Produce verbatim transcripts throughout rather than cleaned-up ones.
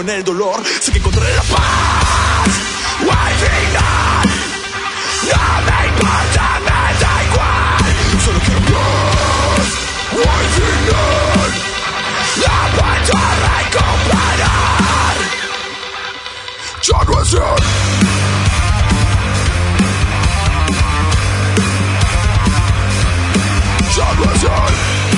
en el dolor. Sé que encontraré la paz. Al final, no me importa, me da igual. Solo quiero paz. Al final, la vuelto a recuperar. Ya no es él. Ya no es él.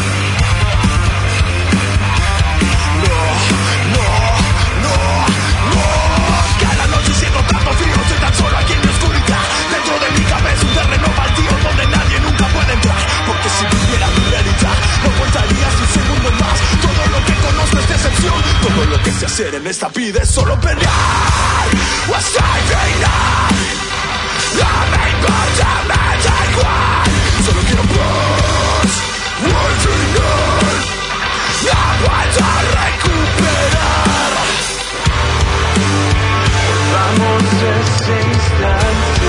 No, no, no, no. Cada noche siento tanto frío, soy tan solo aquí en mi oscuridad. Dentro de mi cabeza un terreno baldío donde nadie nunca puede entrar. Porque si viviera mi realidad, no contaría un segundo más. Todo lo que conozco es decepción. Todo lo que sé hacer en esta vida es solo pelear. Hasta el final. No me importa, me da igual. Solo quiero paz. Al final, la vuelta a recuperar. Vamos ese instante.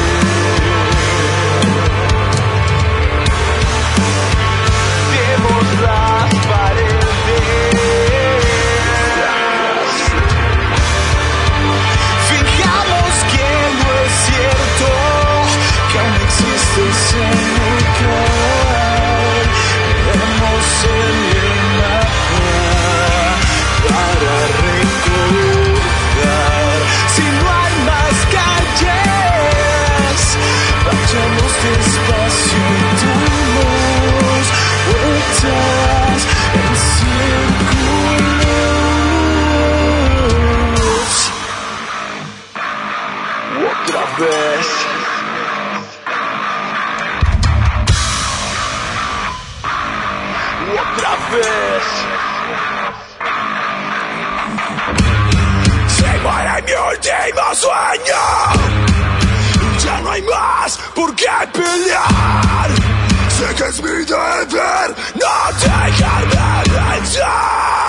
Demos las paredes. Fijamos que no es cierto, que aún existe ese lugar. Demos el mapa para recordar. Si no hay más calles, vayamos despacio y damos vueltas en círculos. Otra vez. Otra vez. Se muere mi último sueño. Ya no hay más por qué pelear. Sé que es mi deber no dejarme vencer.